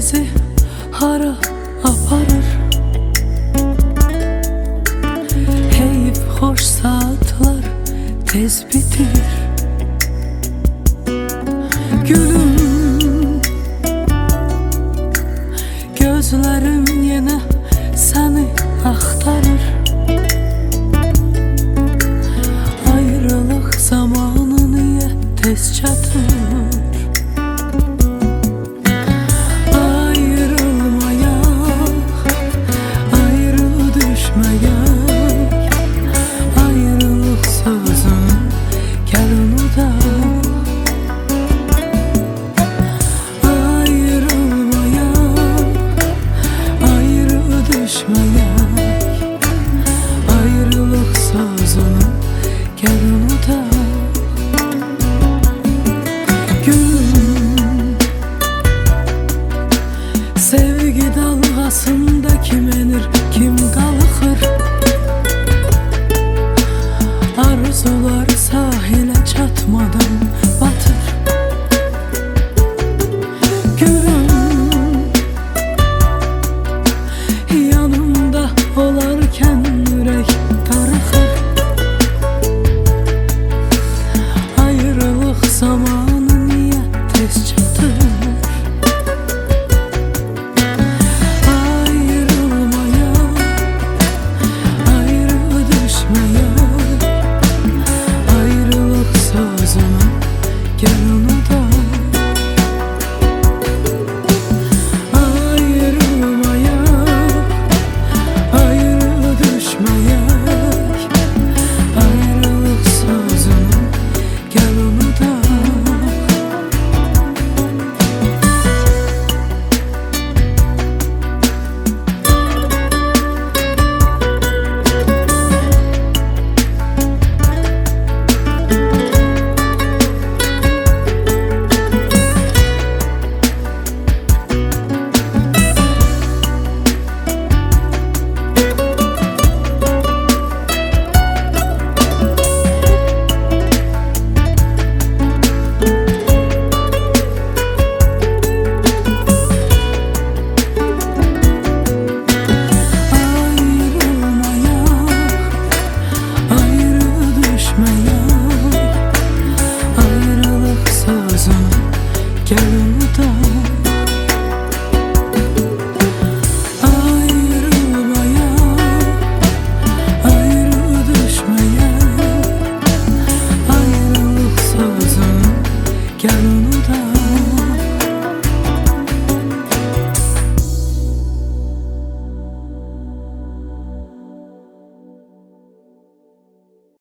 bizi hara aparır? Heyif hoş saatler tez bitir. Gülüm, gözlerim yine seni axtarır. Ayrılık zamanı niye tez çatır? Ayrılık sözünü gel unutalım. Gülüm, sevgi dalgasında kim enir, kim kalkır? Arzular sahile çatmadan batır. Gülüm, yanımda olarken yürek darıxır. Ayrılık zamanı niye tez çatır? Ayrılmaya, ayrı düşmeye, ayrılık sözünü gel unutalım. Ayrılık sözünü gel